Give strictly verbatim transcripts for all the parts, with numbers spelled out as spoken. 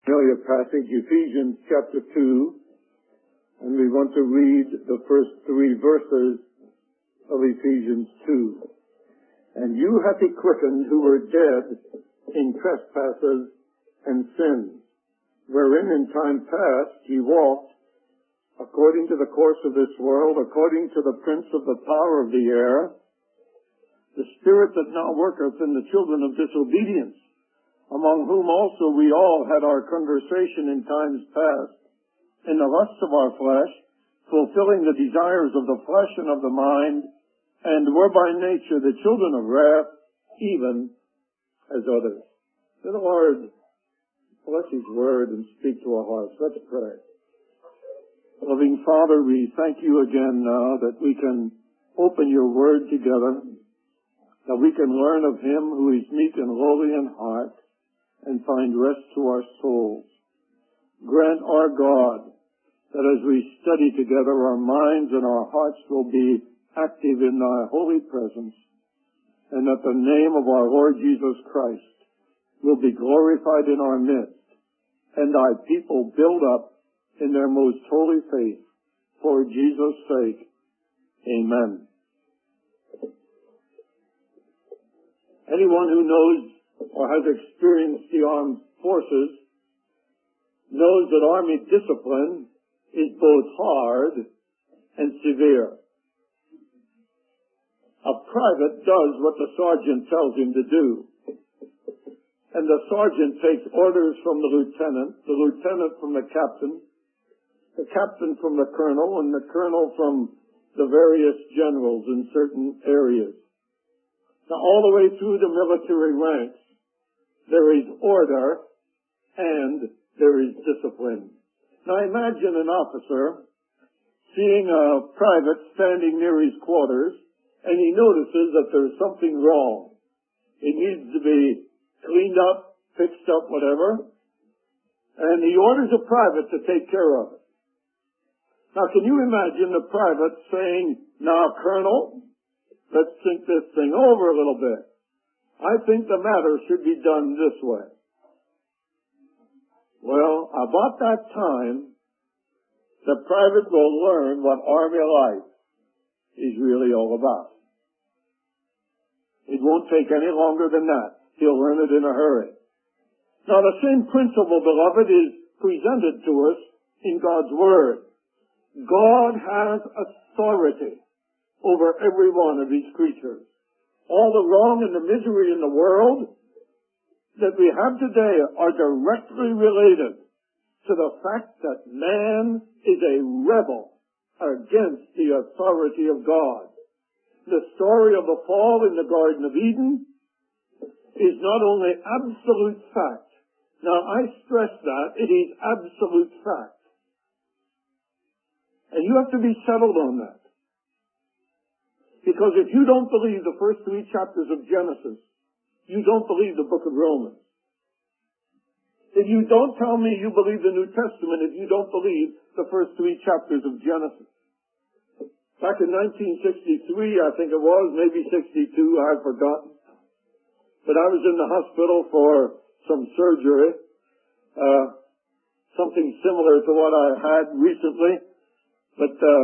Familiar passage, Ephesians chapter two, and we want to read the first three verses of Ephesians two. And you hath he quickened who were dead in trespasses and sins, wherein in time past ye walked according to the course of this world, according to the prince of the power of the air, the spirit that now worketh in the children of disobedience, among whom also we all had our conversation in times past, in the lusts of our flesh, fulfilling the desires of the flesh and of the mind, and were by nature the children of wrath, even as others. May the Lord bless His word and speak to our hearts. Let's pray. Loving Father, we thank you again now that we can open your word together, that we can learn of Him who is meek and lowly in heart, and find rest to our souls. Grant, our God, that as we study together, our minds and our hearts will be active in thy holy presence, and that the name of our Lord Jesus Christ will be glorified in our midst, and thy people build up in their most holy faith. For Jesus' sake, amen. Anyone who knows or has experienced the armed forces knows that army discipline is both hard and severe. A private does what the sergeant tells him to do. And the sergeant takes orders from the lieutenant, the lieutenant from the captain, the captain from the colonel, and the colonel from the various generals in certain areas. Now, all the way through the military ranks, there is order and there is discipline. Now imagine an officer seeing a private standing near his quarters, and he notices that there's something wrong. It needs to be cleaned up, fixed up, whatever, and he orders a private to take care of it. Now can you imagine the private saying, "Now, Colonel, let's think this thing over a little bit. I think the matter should be done this way." Well, about that time, the private will learn what army life is really all about. It won't take any longer than that. He'll learn it in a hurry. Now, the same principle, beloved, is presented to us in God's Word. God has authority over every one of His creatures. All the wrong and the misery in the world that we have today are directly related to the fact that man is a rebel against the authority of God. The story of the fall in the Garden of Eden is not only absolute fact. Now, I stress that it is absolute fact. And you have to be settled on that. Because if you don't believe the first three chapters of Genesis, you don't believe the book of Romans. If you don't tell me you believe the New Testament, if you don't believe the first three chapters of Genesis. Back in nineteen sixty-three, I think it was, maybe sixty-two, I've forgotten. But I was in the hospital for some surgery, uh, something similar to what I had recently. But, uh,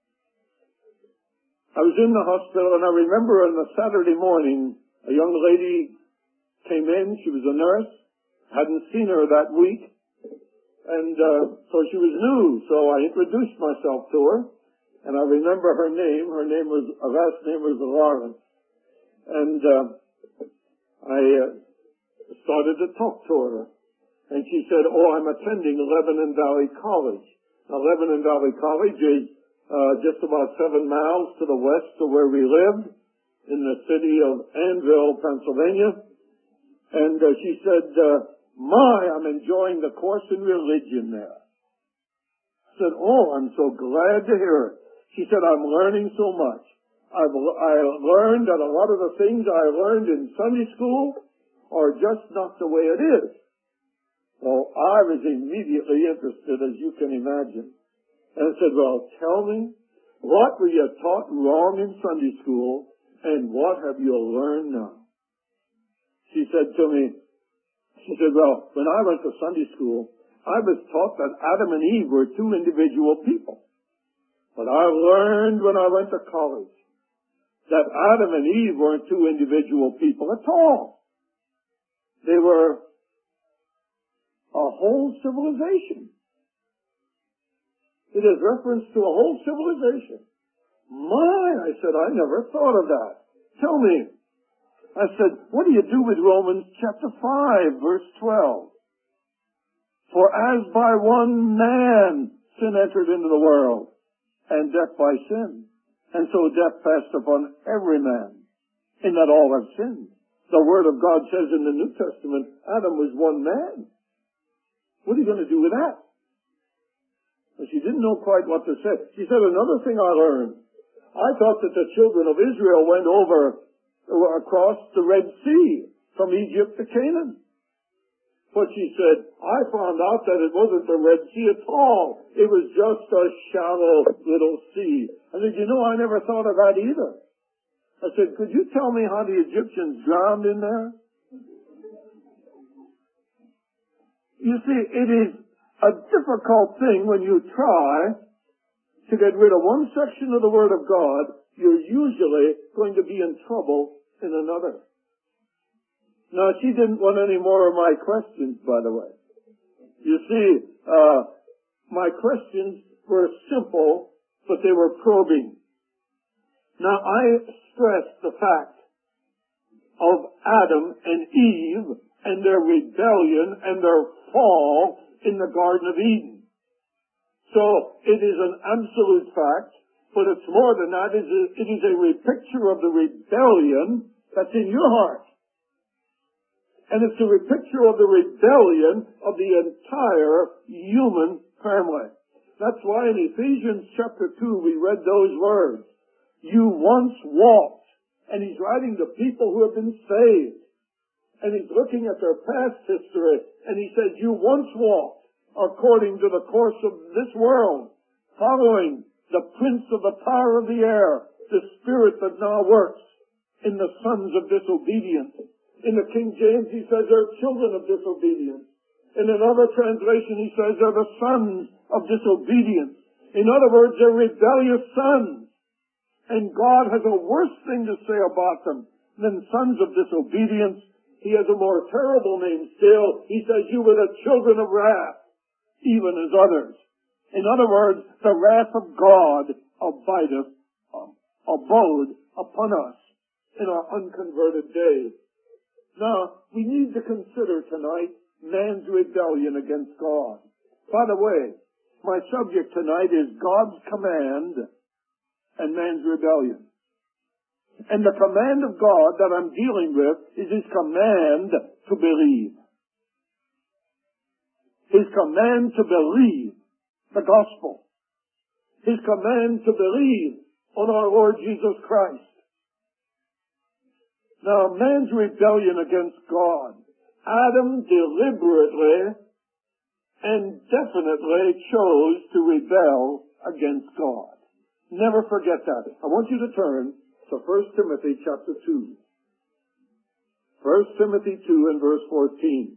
I was in the hospital, and I remember on a Saturday morning, a young lady came in. She was a nurse. Hadn't seen her that week. And uh, so she was new, so I introduced myself to her. And I remember her name. Her name was, her last name was Lawrence. And uh, I uh, started to talk to her. And she said, "Oh, I'm attending Lebanon Valley College." Now, Lebanon Valley College is Uh, just about seven miles to the west of where we lived, in the city of Annville, Pennsylvania. And uh, she said, uh, "My, I'm enjoying the course in religion there." I said, "Oh, I'm so glad to hear it." She said, "I'm learning so much. I've I learned that a lot of the things I learned in Sunday school are just not the way it is." Well, I was immediately interested, as you can imagine. And I said, "Well, tell me, what were you taught wrong in Sunday school, and what have you learned now?" She said to me, She said, well, when I went to Sunday school, I was taught that Adam and Eve were two individual people. But I learned when I went to college that Adam and Eve weren't two individual people at all. They were a whole civilization. It is reference to a whole civilization. My, I said, I never thought of that. Tell me. I said, what do you do with Romans chapter five, verse twelve? For as by one man sin entered into the world, and death by sin, and so death passed upon every man, in that all have sinned. The Word of God says in the New Testament, Adam was one man. What are you going to do with that? Well, she didn't know quite what to say. She said, another thing I learned. I thought that the children of Israel went over across the Red Sea from Egypt to Canaan. But she said, I found out that it wasn't the Red Sea at all. It was just a shallow little sea. I said, you know, I never thought of that either. I said, could you tell me how the Egyptians drowned in there? You see, it is a difficult thing when you try to get rid of one section of the Word of God, you're usually going to be in trouble in another. Now, she didn't want any more of my questions, by the way. You see, uh, my questions were simple, but they were probing. Now, I stressed the fact of Adam and Eve and their rebellion and their fall in the Garden of Eden. So, it is an absolute fact, but it's more than that. It is a, it is a picture of the rebellion that's in your heart. And it's a picture of the rebellion of the entire human family. That's why in Ephesians chapter two we read those words. You once walked. And he's writing to people who have been saved. And he's looking at their past history. And he says, you once walked according to the course of this world, following the prince of the power of the air, the spirit that now works in the sons of disobedience. In the King James, he says they're children of disobedience. In another translation, he says they're the sons of disobedience. In other words, they're rebellious sons. And God has a worse thing to say about them than sons of disobedience. He has a more terrible name still. He says, you were the children of wrath, even as others. In other words, the wrath of God abideth, um, abode upon us in our unconverted days. Now, we need to consider tonight man's rebellion against God. By the way, my subject tonight is God's command and man's rebellion. And the command of God that I'm dealing with is His command to believe. His command to believe the gospel. His command to believe on our Lord Jesus Christ. Now, man's rebellion against God. Adam deliberately and definitely chose to rebel against God. Never forget that. I want you to turn to First Timothy chapter two. First Timothy two and verse fourteen.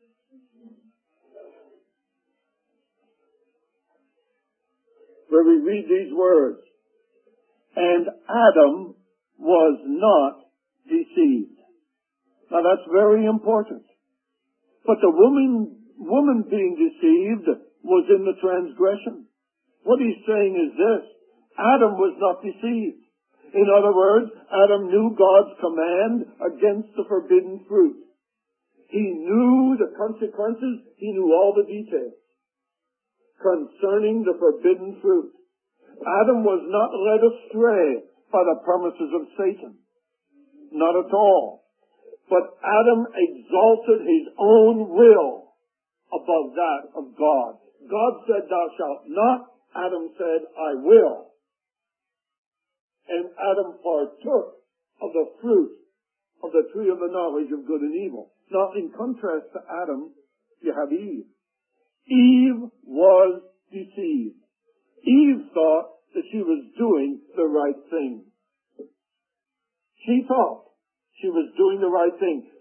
Where we read these words. And Adam was not deceived. Now that's very important. But the woman, woman being deceived was in the transgression. What he's saying is this. Adam was not deceived. In other words, Adam knew God's command against the forbidden fruit. He knew the consequences. He knew all the details concerning the forbidden fruit. Adam was not led astray by the promises of Satan. Not at all. But Adam exalted his own will above that of God. God said, thou shalt not. Adam said, I will. And Adam partook of the fruit of the tree of the knowledge of good and evil. Now, in contrast to Adam, you have Eve. Eve was deceived. Eve thought that she was doing the right thing. She thought she was doing the right thing.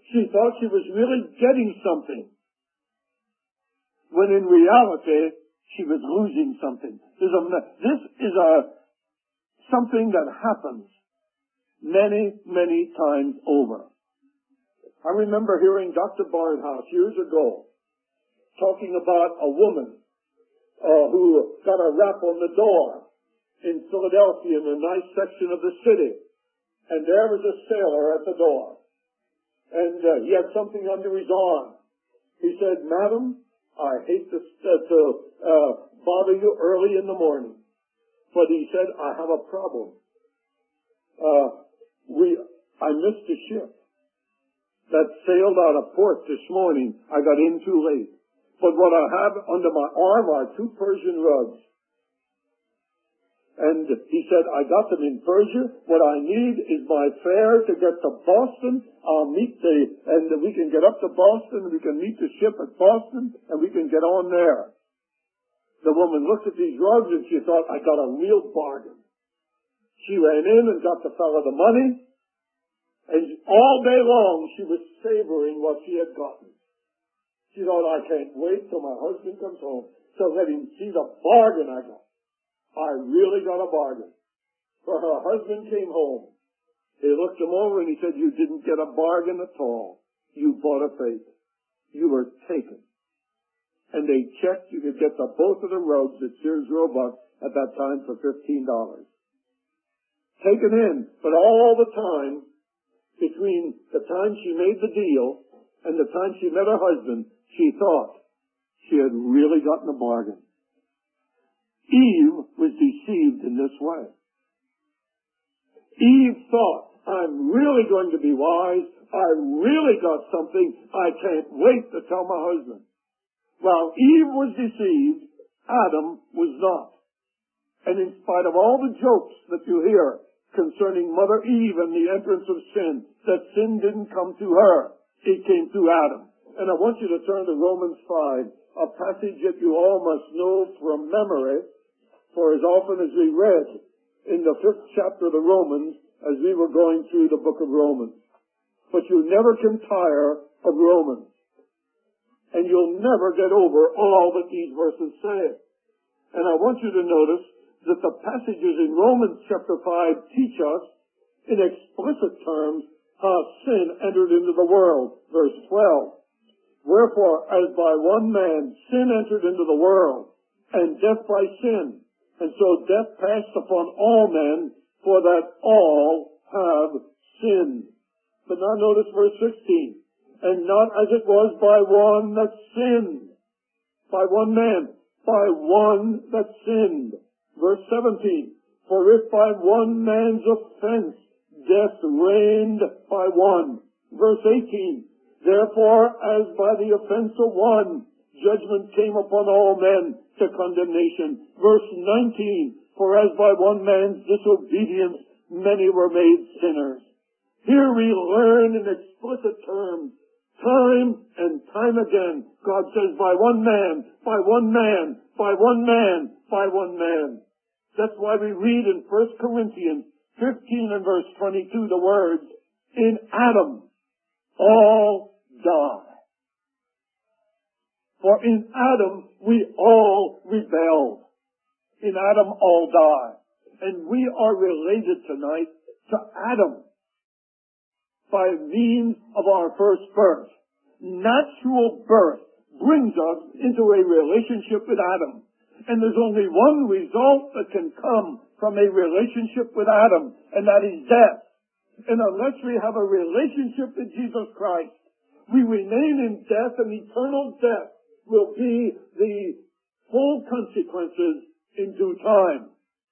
She thought she was really getting something, when in reality, she was losing something. There's a, this is a something that happens many, many times over. I remember hearing Doctor Barnhouse years ago talking about a woman uh, who got a rap on the door in Philadelphia in a nice section of the city. And there was a sailor at the door. And uh, he had something under his arm. He said, "Madam, I hate to, uh, to uh, bother you early in the morning, but," he said, "I have a problem. Uh, we, I missed a ship that sailed out of port this morning. I got in too late. But what I have under my arm are two Persian rugs." And he said, "I got them in Persia. What I need is my fare to get to Boston. I'll meet the, and we can get up to Boston, we can meet the ship at Boston, and we can get on there." The woman looked at these rugs and she thought, "I got a real bargain." She ran in and got the fellow the money, and all day long she was savoring what she had gotten. She thought, "I can't wait till my husband comes home to let him see the bargain I got. I really got a bargain." For her husband came home. He looked him over and he said, "You didn't get a bargain at all. You bought a fake. You were taken." And they checked. You could get the both of the rugs at Sears Roebuck at that time for fifteen dollars. Taken in. But all the time, between the time she made the deal and the time she met her husband, she thought she had really gotten a bargain. Eve was deceived in this way. Eve thought, "I'm really going to be wise. I really got something. I can't wait to tell my husband." While Eve was deceived, Adam was not. And in spite of all the jokes that you hear concerning Mother Eve and the entrance of sin, that sin didn't come to her. It came to Adam. And I want you to turn to Romans five, a passage that you all must know from memory, for as often as we read in the fifth chapter of the Romans, as we were going through the book of Romans. But you never can tire of Romans. And you'll never get over all that these verses say. And I want you to notice that the passages in Romans chapter five teach us in explicit terms how sin entered into the world. Verse twelve. "Wherefore, as by one man sin entered into the world, and death by sin, and so death passed upon all men, for that all have sinned." But now notice verse sixteen. "And not as it was by one that sinned," by one man, by one that sinned. Verse seventeen. "For if by one man's offense death reigned by one." Verse eighteen. "Therefore, as by the offense of one, judgment came upon all men to condemnation." Verse nineteen. "For as by one man's disobedience many were made sinners." Here we learn in explicit terms, time and time again, God says, by one man, by one man, by one man, by one man. That's why we read in First Corinthians fifteen and verse twenty-two the words, "In Adam all die." For in Adam we all rebelled. In Adam all die. And we are related tonight to Adam by means of our first birth. Natural birth brings us into a relationship with Adam. And there's only one result that can come from a relationship with Adam, and that is death. And unless we have a relationship with Jesus Christ, we remain in death, and eternal death will be the full consequences in due time.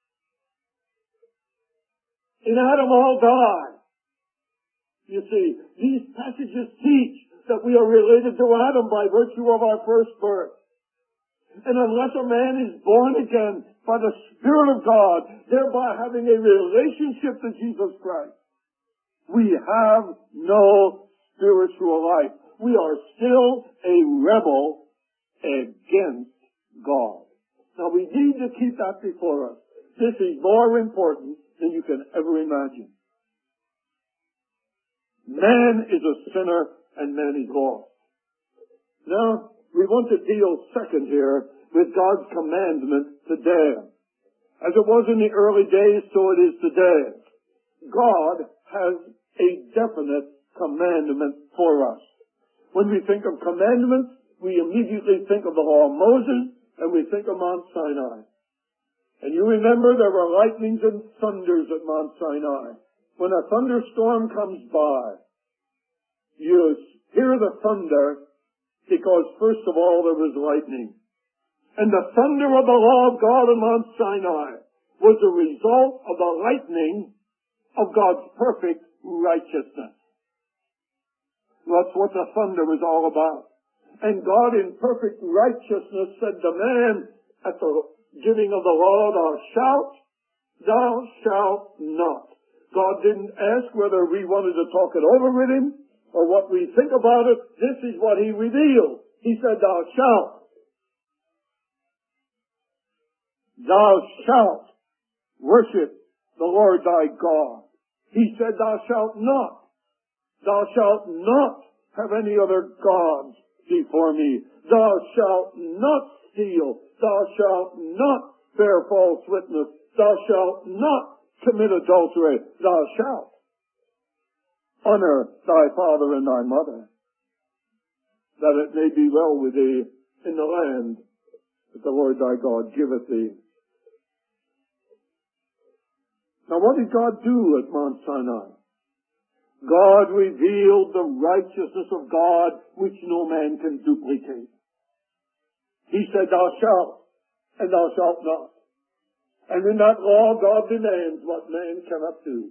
In Adam all die. You see, these passages teach that we are related to Adam by virtue of our first birth. And unless a man is born again by the Spirit of God, thereby having a relationship to Jesus Christ, we have no spiritual life. We are still a rebel against God. Now we need to keep that before us. This is more important than you can ever imagine. Man is a sinner and man is lost. Now, we want to deal second here with God's commandment to dare. As it was in the early days, so it is today. God has a definite commandment for us. When we think of commandments, we immediately think of the law of Moses, and we think of Mount Sinai. And you remember there were lightnings and thunders at Mount Sinai. When a thunderstorm comes by, you hear the thunder because, first of all, there was lightning. And the thunder of the law of God on Mount Sinai was a result of the lightning of God's perfect righteousness. That's what the thunder was all about. And God in perfect righteousness said to man at the giving of the law, thou shalt, thou shalt not. God didn't ask whether we wanted to talk it over with him or what we think about it. This is what he revealed. He said, thou shalt. Thou shalt worship the Lord thy God. He said, thou shalt not. Thou shalt not have any other gods before me. Thou shalt not steal. Thou shalt not bear false witness. Thou shalt not commit adultery. Thou shalt honor thy father and thy mother, that it may be well with thee in the land that the Lord thy God giveth thee. Now what did God do at Mount Sinai? God revealed the righteousness of God, which no man can duplicate. He said, thou shalt, and thou shalt not. And in that law, God demands what man cannot do.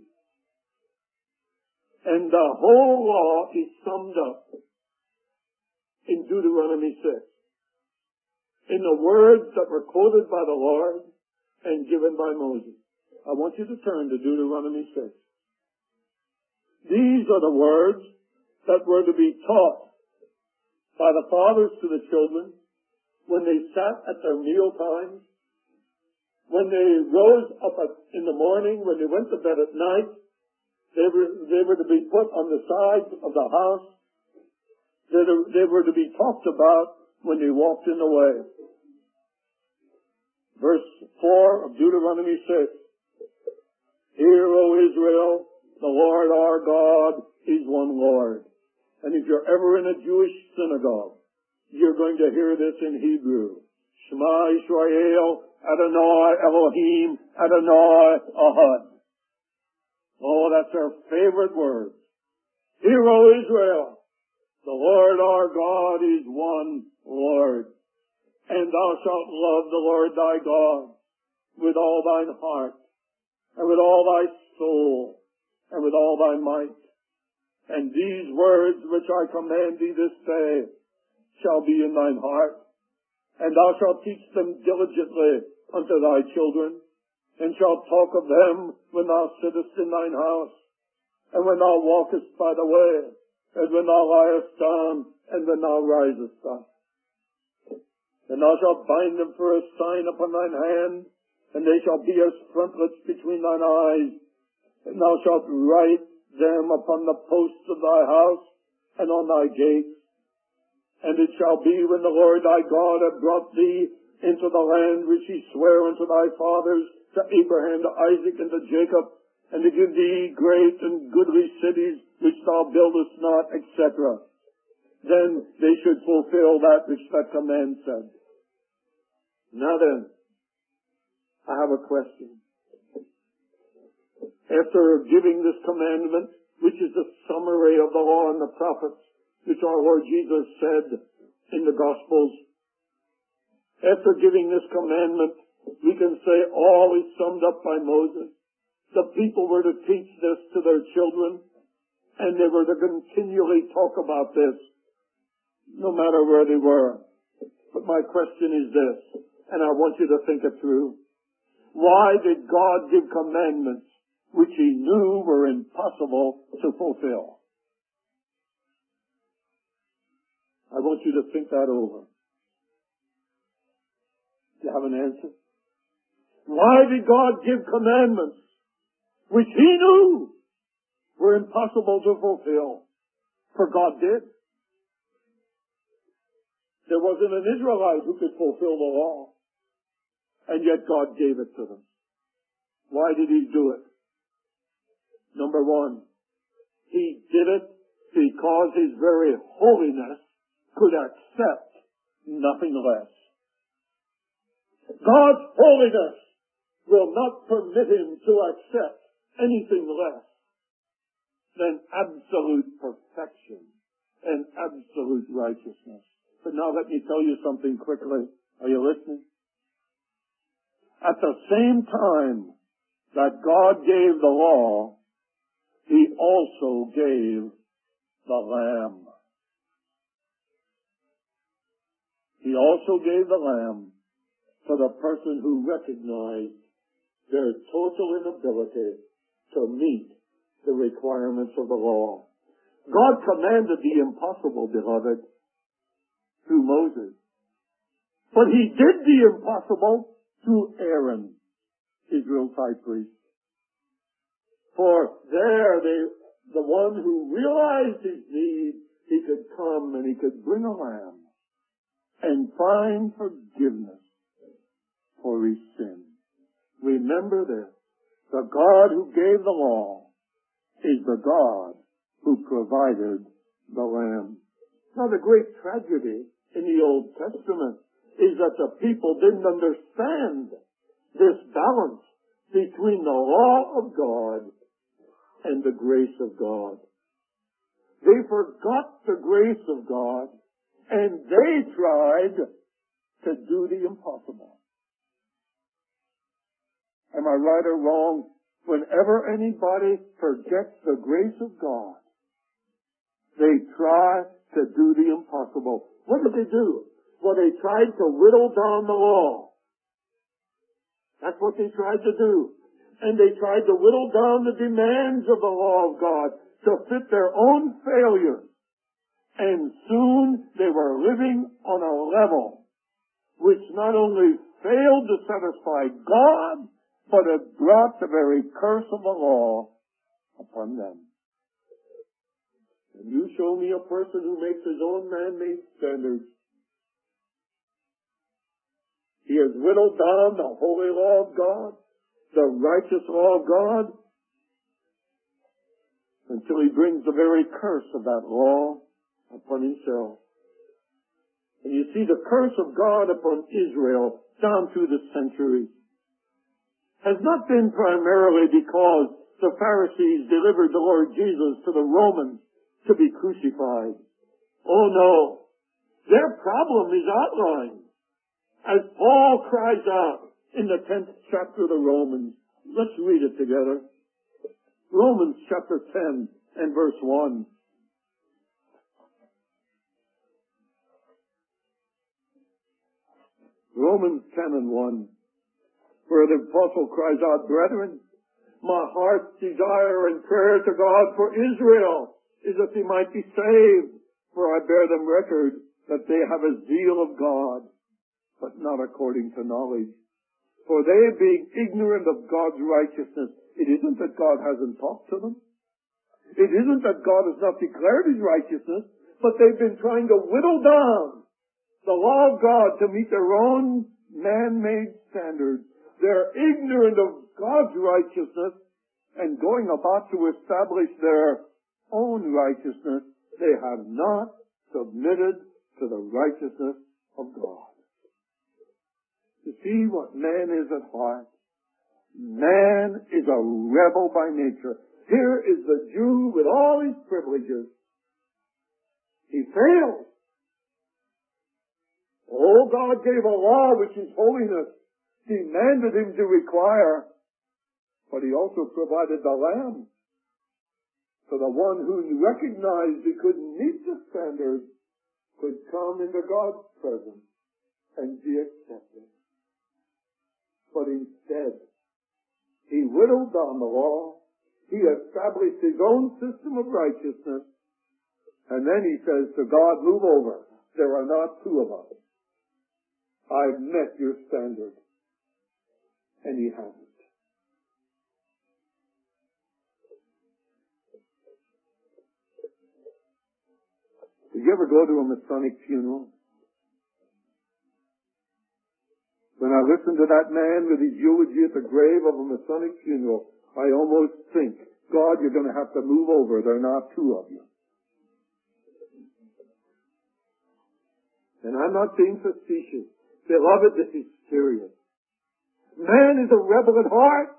And the whole law is summed up in Deuteronomy six. In the words that were quoted by the Lord and given by Moses. I want you to turn to Deuteronomy six. These are the words that were to be taught by the fathers to the children when they sat at their meal times, when they rose up in the morning, when they went to bed at night. They were, they were to be put on the sides of the house. They, they were to be talked about when they walked in the way. Verse four of Deuteronomy six. Hear, O Israel, the Lord our God is one Lord. And if you're ever in a Jewish synagogue, you're going to hear this in Hebrew. Shema Yisrael, Adonai Elohim, Adonai Ahad. Oh, that's our favorite words. Hear, O Israel, the Lord our God is one Lord. And thou shalt love the Lord thy God with all thine heart, and with all thy soul, and with all thy might. And these words which I command thee this day shall be in thine heart, and thou shalt teach them diligently unto thy children, and shalt talk of them when thou sittest in thine house, and when thou walkest by the way, and when thou liest down, and when thou risest up. And thou shalt bind them for a sign upon thine hand, and they shall be as frontlets between thine eyes, and thou shalt write them upon the posts of thy house, and on thy gates. And it shall be when the Lord thy God hath brought thee into the land which he sware unto thy fathers, to Abraham, to Isaac, and to Jacob, and to give thee great and goodly cities which thou buildest not, et cetera. Then they should fulfill that which that command said. Now then, I have a question. After giving this commandment, which is the summary of the law and the prophets, which our Lord Jesus said in the Gospels, after giving this commandment, we can say all is summed up by Moses. The people were to teach this to their children, and they were to continually talk about this, no matter where they were. But my question is this, and I want you to think it through. Why did God give commandments which he knew were impossible to fulfill? I want you to think that over. Do you have an answer? Why did God give commandments which he knew were impossible to fulfill? For God did. There wasn't an Israelite who could fulfill the law. And yet God gave it to them. Why did he do it? Number one, he did it because his very holiness could accept nothing less. God's holiness will not permit him to accept anything less than absolute perfection and absolute righteousness. But now let me tell you something quickly. Are you listening? At the same time that God gave the law, he also gave the Lamb. He also gave the Lamb for the person who recognized their total inability to meet the requirements of the law. God commanded the impossible, beloved, through Moses. But he did the impossible through Aaron, Israel's high priest. For there, they, the one who realized his need, he could come and he could bring a lamb and find forgiveness for his sin. Remember this. The God who gave the law is the God who provided the lamb. Now, the great tragedy in the Old Testament is that the people didn't understand this balance between the law of God and the grace of God. They forgot the grace of God, and they tried to do the impossible. Am I right or wrong? Whenever anybody forgets the grace of God, they try to do the impossible. What did they do? Well, they tried to whittle down the law. That's what they tried to do. And they tried to whittle down the demands of the law of God to fit their own failures. And soon they were living on a level which not only failed to satisfy God, but it brought the very curse of the law upon them. And you show me a person who makes his own man-made standards. He has whittled down the holy law of God, the righteous law of God, until he brings the very curse of that law upon himself. And you see, the curse of God upon Israel down through the centuries has not been primarily because the Pharisees delivered the Lord Jesus to the Romans to be crucified. Oh no. Their problem is outlined as Paul cries out in the tenth chapter of the Romans. Let's read it together. Romans chapter ten and verse one. Romans ten and one. Where the apostle cries out, brethren, my heart's desire and prayer to God for Israel is that they might be saved. For I bear them record that they have a zeal of God, but not according to knowledge. For they, being ignorant of God's righteousness, it isn't that God hasn't talked to them. It isn't that God has not declared his righteousness, but they've been trying to whittle down the law of God to meet their own man-made standards. They're ignorant of God's righteousness and going about to establish their own righteousness. They have not submitted to the righteousness of God. You see what man is at heart? Man is a rebel by nature. Here is the Jew with all his privileges. He fails. Oh, God gave a law which is holiness. Demanded him to require, but he also provided the lamb. So the one who recognized he couldn't meet the standard could come into God's presence and be accepted. But instead, he whittled down the law, he established his own system of righteousness, and then he says to God, move over. There are not two of us. I've met your standard. And he hasn't. Did you ever go to a Masonic funeral? When I listen to that man with his eulogy at the grave of a Masonic funeral, I almost think, God, you're going to have to move over. There are not two of you. And I'm not being facetious. Beloved, this is serious. Man is a rebel at heart.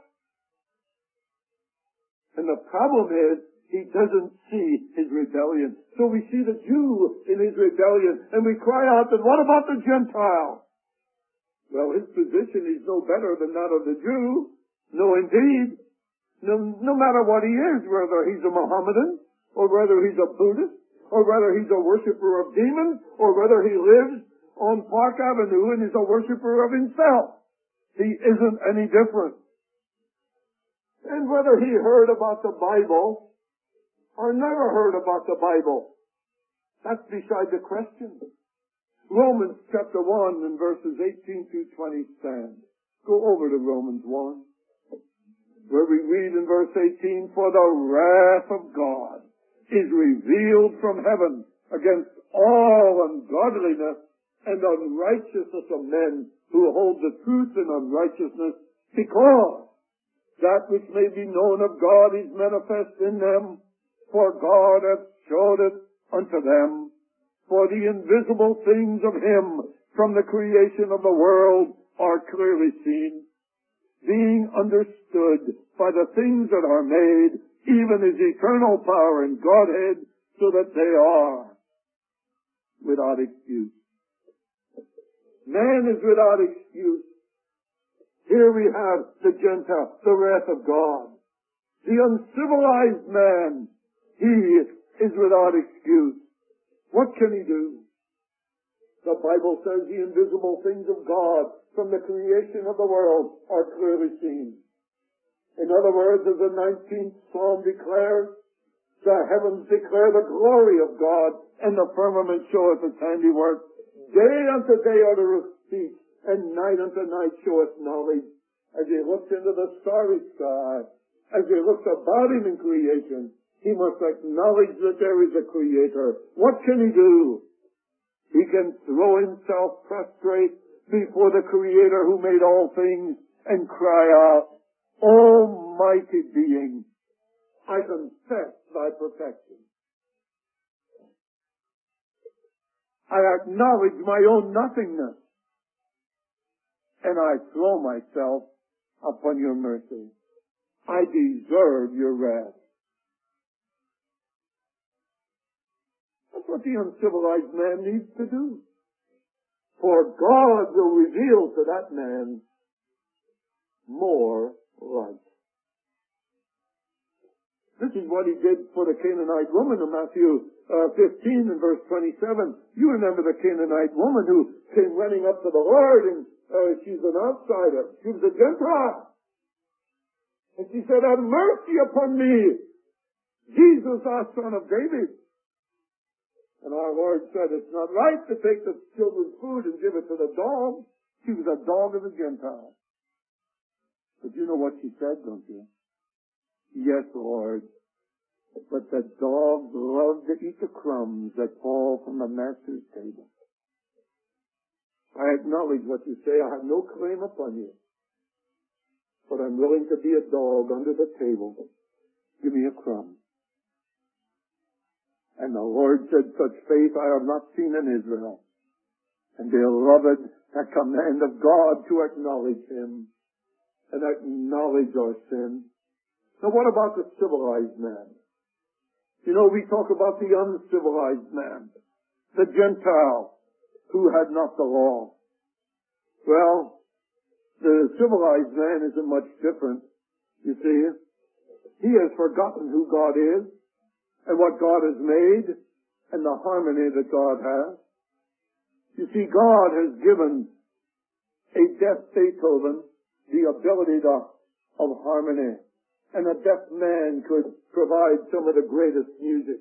And the problem is, he doesn't see his rebellion. So we see the Jew in his rebellion, and we cry out, and what about the Gentile? Well, his position is no better than that of the Jew. No, indeed. No, no matter what he is, whether he's a Mohammedan, or whether he's a Buddhist, or whether he's a worshiper of demons, or whether he lives on Park Avenue and is a worshiper of himself. He isn't any different. And whether he heard about the Bible or never heard about the Bible, that's beside the question. Romans chapter one and verses eighteen through twenty stand. Go over to Romans one, where we read in verse eighteen, for the wrath of God is revealed from heaven against all ungodliness and unrighteousness of men who hold the truth in unrighteousness, because that which may be known of God is manifest in them, for God hath showed it unto them. For the invisible things of him from the creation of the world are clearly seen, being understood by the things that are made, even his eternal power and Godhead, so that they are without excuse. Man is without excuse. Here we have the Gentile, the wrath of God. The uncivilized man, he is without excuse. What can he do? The Bible says the invisible things of God from the creation of the world are clearly seen. In other words, as the nineteenth Psalm declares, the heavens declare the glory of God, and the firmament showeth his handiwork. Day unto day uttereth speech, and night unto night showeth knowledge. As he looks into the starry sky, as he looks about him in creation, he must acknowledge that there is a Creator. What can he do? He can throw himself prostrate before the Creator who made all things and cry out, Almighty Being, I confess thy perfection. I acknowledge my own nothingness, and I throw myself upon your mercy. I deserve your wrath. That's what the uncivilized man needs to do. For God will reveal to that man more light. This is what he did for the Canaanite woman in Matthew uh, fifteen and verse twenty-seven. You remember the Canaanite woman who came running up to the Lord, and uh, she's an outsider. She was a Gentile. And she said, have mercy upon me, Jesus, our son of David. And our Lord said, it's not right to take the children's food and give it to the dog. She was a dog of the Gentiles. But you know what she said, don't you? Yes, Lord. But the dogs love to eat the crumbs that fall from the master's table. I acknowledge what you say. I have no claim upon you. But I'm willing to be a dog under the table. Give me a crumb. And the Lord said, such faith I have not seen in Israel. And beloved, a command of God to acknowledge him and acknowledge our sin. Now what about the civilized man? You know, we talk about the uncivilized man, the Gentile who had not the law. Well, the civilized man isn't much different. You see, he has forgotten who God is and what God has made and the harmony that God has. You see, God has given a deaf Beethoven the ability to, of harmony, and a deaf man could provide some of the greatest music.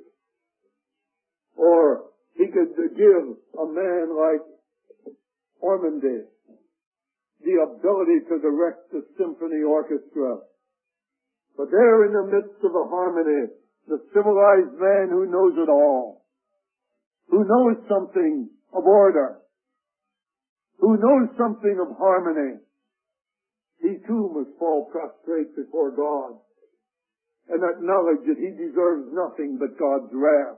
Or he could give a man like Ormandy the ability to direct the symphony orchestra. But there in the midst of the harmony, the civilized man who knows it all, who knows something of order, who knows something of harmony, he too must fall prostrate before God and acknowledge that he deserves nothing but God's wrath.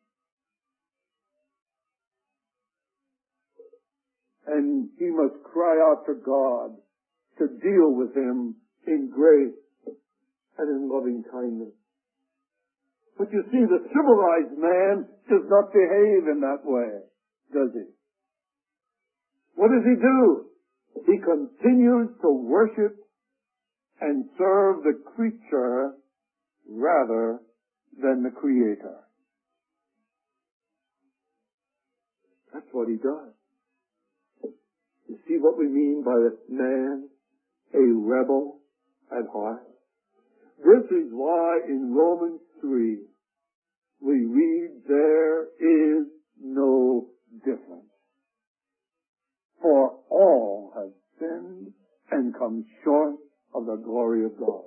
And he must cry out to God to deal with him in grace and in loving kindness. But you see, the civilized man does not behave in that way, does he? What does he do? He continues to worship and serve the creature rather than the Creator. That's what he does. You see what we mean by man, a rebel at heart? This is why in Romans three we read, there is no difference. For all have sinned and come short of the glory of God.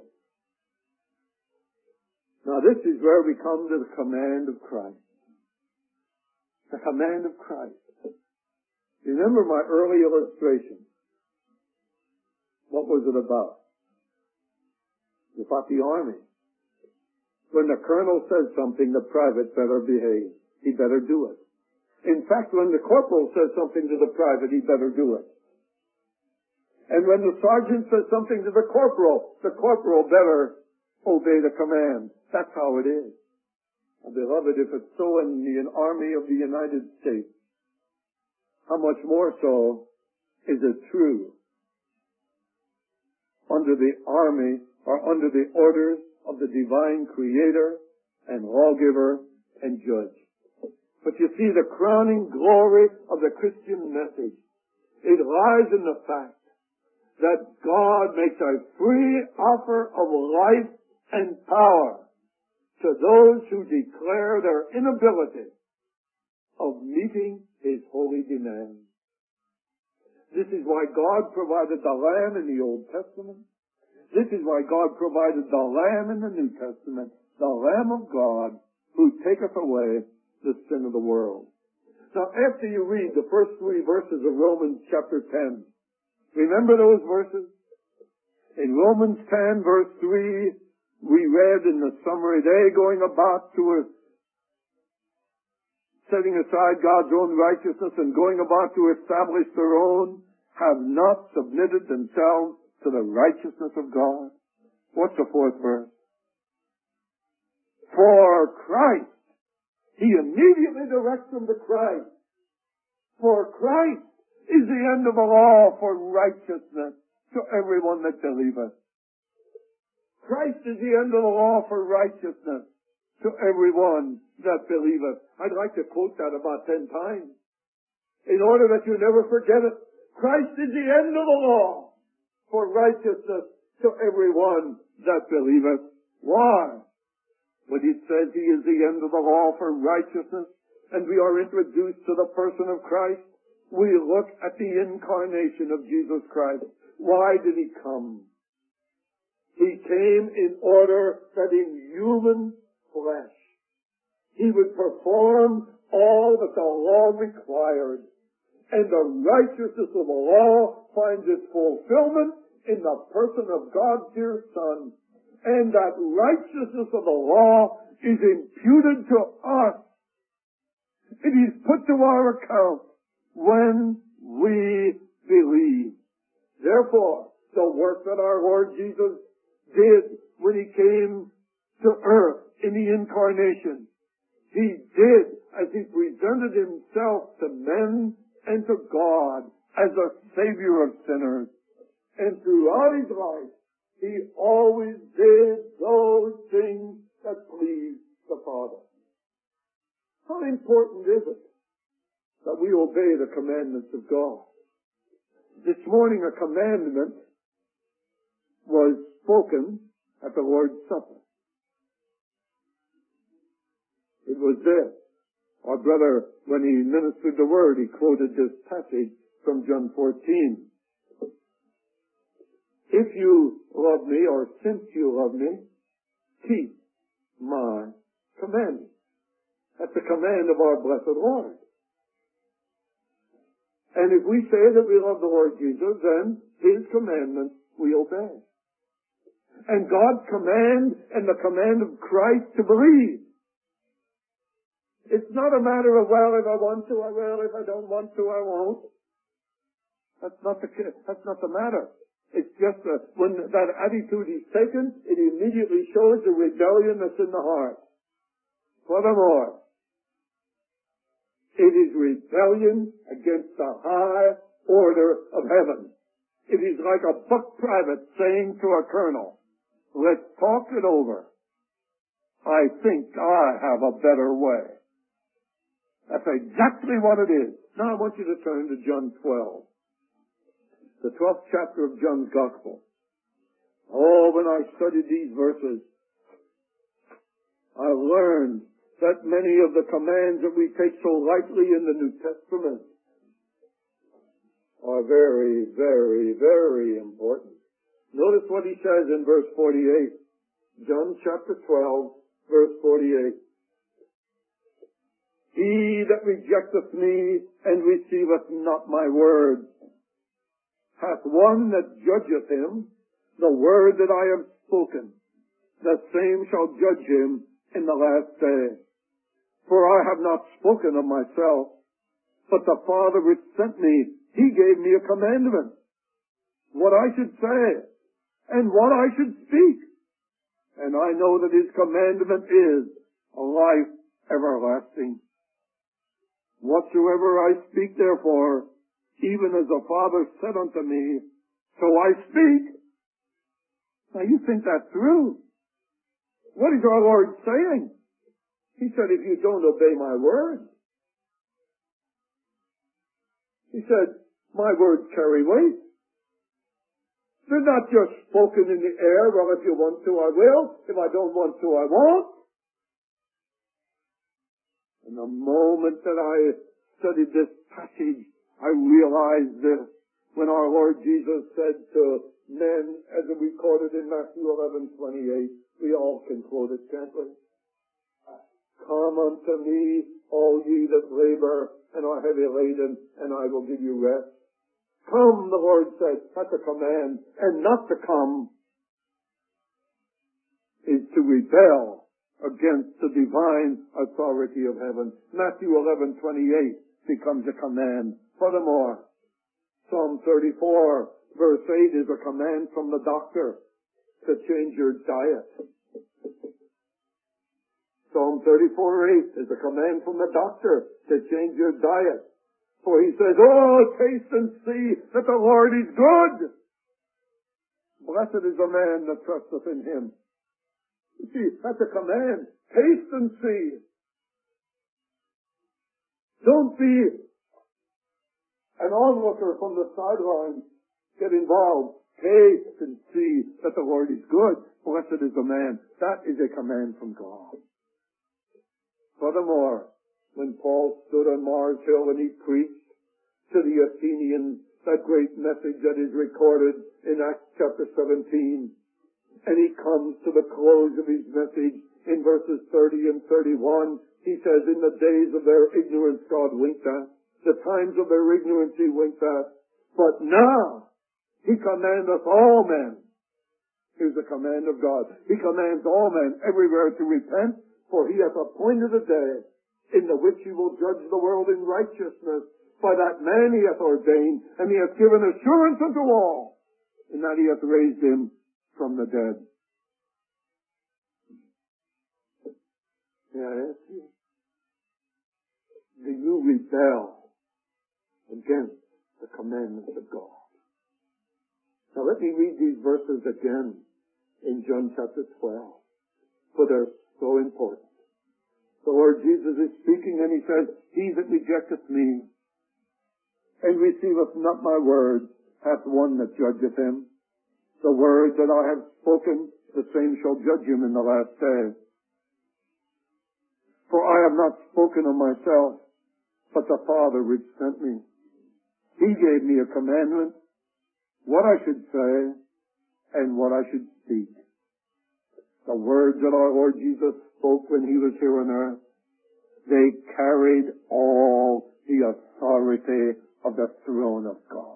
Now this is where we come to the command of Christ. The command of Christ. Remember my early illustration. What was it about? It was about the army. When the colonel says something, the private better behave. He better do it. In fact, when the corporal says something to the private, he better do it. And when the sergeant says something to the corporal, the corporal better obey the command. That's how it is. And beloved, if it's so in the army of the United States, how much more so is it true under the army or under the orders of the divine Creator and lawgiver and judge. But you see, the crowning glory of the Christian message, it lies in the fact that God makes a free offer of life and power to those who declare their inability of meeting His holy demands. This is why God provided the Lamb in the Old Testament. This is why God provided the Lamb in the New Testament, the Lamb of God, who taketh away the sin of the world. Now, after you read the first three verses of Romans chapter ten, remember those verses? In Romans ten, verse three, we read in the summary, they going about to a, setting aside God's own righteousness and going about to establish their own, have not submitted themselves to the righteousness of God. What's the fourth verse? For Christ, he immediately directs them to Christ. For Christ is the end of the law for righteousness to everyone that believeth. Christ is the end of the law for righteousness to everyone that believeth. I'd like to quote that about ten times in order that you never forget it. Christ is the end of the law for righteousness to everyone that believeth. Why? When it says he is the end of the law for righteousness, and we are introduced to the person of Christ, we look at the incarnation of Jesus Christ. Why did he come? He came in order that in human flesh he would perform all that the law required. And the righteousness of the law finds its fulfillment in the person of God's dear Son. And that righteousness of the law is imputed to us. It is put to our account when we believe. Therefore, the work that our Lord Jesus did when he came to earth in the incarnation, he did as he presented himself to men and to God as a Savior of sinners. And throughout his life, he always did those things that pleased the Father. How important is it that we obey the commandments of God? This morning a commandment was spoken at the Lord's Supper. It was this. Our brother, when he ministered the word, he quoted this passage from John fourteen. If you love me, or since you love me, keep my commandments. That's the command of our blessed Lord. And if we say that we love the Lord Jesus, then His commandments we obey. And God's command and the command of Christ to believe. It's not a matter of, well, if I want to, I will. If I don't want to, I won't. That's not the, that's not the matter. It's just that when that attitude is taken, it immediately shows the rebellion that's in the heart. Furthermore, it is rebellion against the high order of heaven. It is like a buck private saying to a colonel, let's talk it over. I think I have a better way. That's exactly what it is. Now I want you to turn to John twelve. The twelfth chapter of John's Gospel. Oh, when I studied these verses, I learned that many of the commands that we take so lightly in the New Testament are very, very, very important. Notice what he says in verse forty-eight. John chapter twelve, verse forty-eight. He that rejecteth me and receiveth not my word hath one that judgeth him. The word that I have spoken, the same shall judge him in the last day. For I have not spoken of myself, but the Father which sent me, He gave me a commandment, what I should say, and what I should speak. And I know that His commandment is a life everlasting. Whatsoever I speak, therefore, even as the Father said unto me, so I speak. Now you think that through. What is our Lord saying? He said, if you don't obey my word. He said, my words carry weight. They're not just spoken in the air, well, if you want to, I will. If I don't want to, I won't. And the moment that I studied this passage, I realized this when our Lord Jesus said to men, as recorded in Matthew eleven twenty-eight, we all can quote it, can't we? Come unto me, all ye that labor and are heavy laden, and I will give you rest. Come, the Lord said, that's a command, and not to come is to rebel against the divine authority of heaven. Matthew eleven twenty-eight becomes a command. Furthermore, Psalm thirty-four, verse eight is a command from the doctor to change your diet. Psalm thirty-four eight is a command from the doctor to change your diet. For he says, oh, taste and see that the Lord is good. Blessed is the man that trusteth in him. You see, that's a command. Taste and see. Don't be an onlooker from the sidelines. Get involved. Taste and see that the Lord is good. Blessed is the man. That is a command from God. Furthermore, when Paul stood on Mars Hill and he preached to the Athenians that great message that is recorded in Acts chapter seventeen, and he comes to the close of his message in verses thirty and thirty-one, he says, in the days of their ignorance God winked at, the times of their ignorance he winked at, but now he commandeth all men. Here's the command of God. He commands all men everywhere to repent, for he hath appointed a day in the which he will judge the world in righteousness. By that man he hath ordained, and he hath given assurance unto all, in that he hath raised him from the dead. May I ask you, do you rebel against the commandments of God? Now let me read these verses again in John chapter twelve, for they're so important. The Lord Jesus is speaking and he says, he that rejecteth me and receiveth not my word hath one that judgeth him. The word that I have spoken, the same shall judge him in the last day. For I have not spoken of myself, but the Father which sent me. He gave me a commandment, what I should say and what I should speak. The words that our Lord Jesus spoke when he was here on earth, they carried all the authority of the throne of God.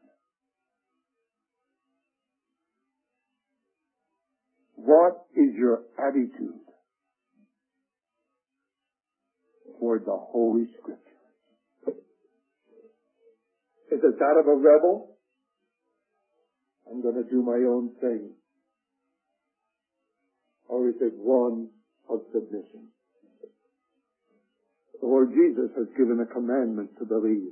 What is your attitude toward the Holy Scriptures? Is it that of a rebel? I'm going to do my own thing. Or is it one of submission? The Lord Jesus has given a commandment to believe.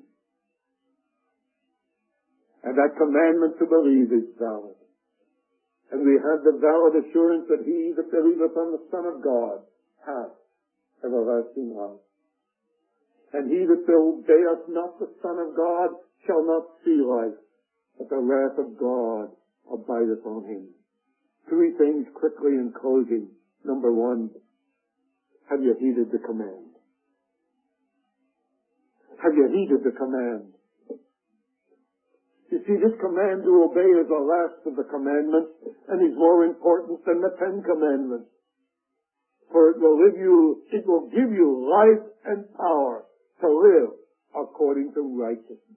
And that commandment to believe is valid. And we have the valid assurance that he that believeth on the Son of God hath everlasting life. And he that obeyeth not the Son of God shall not see life, but the wrath of God abideth on him. Three things quickly in closing. Number one, have you heeded the command? Have you heeded the command? You see, this command to obey is the last of the commandments, and is more important than the Ten Commandments. For it will give you, it will give you life and power to live according to righteousness.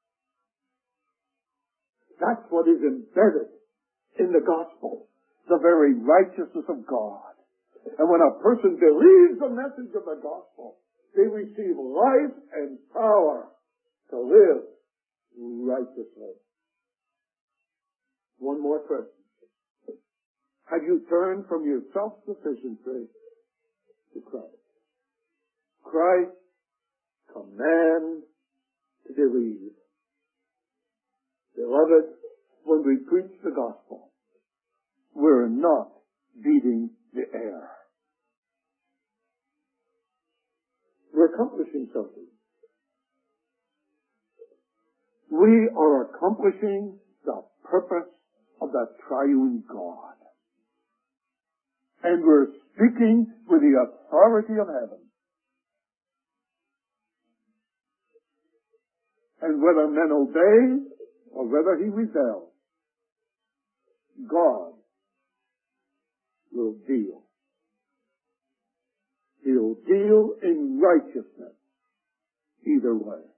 That's what is embedded in the gospel, the very righteousness of God. And when a person believes the message of the gospel, they receive life and power to live righteously. One more question. Have you turned from your self-sufficiency to Christ? Christ commands to believe. Beloved, when we preach the gospel, we're not beating the air. We're accomplishing something. We are accomplishing the purpose of the triune God. And we're speaking with the authority of heaven. And whether men obey or whether he rebels, God will deal. He'll deal in righteousness either way.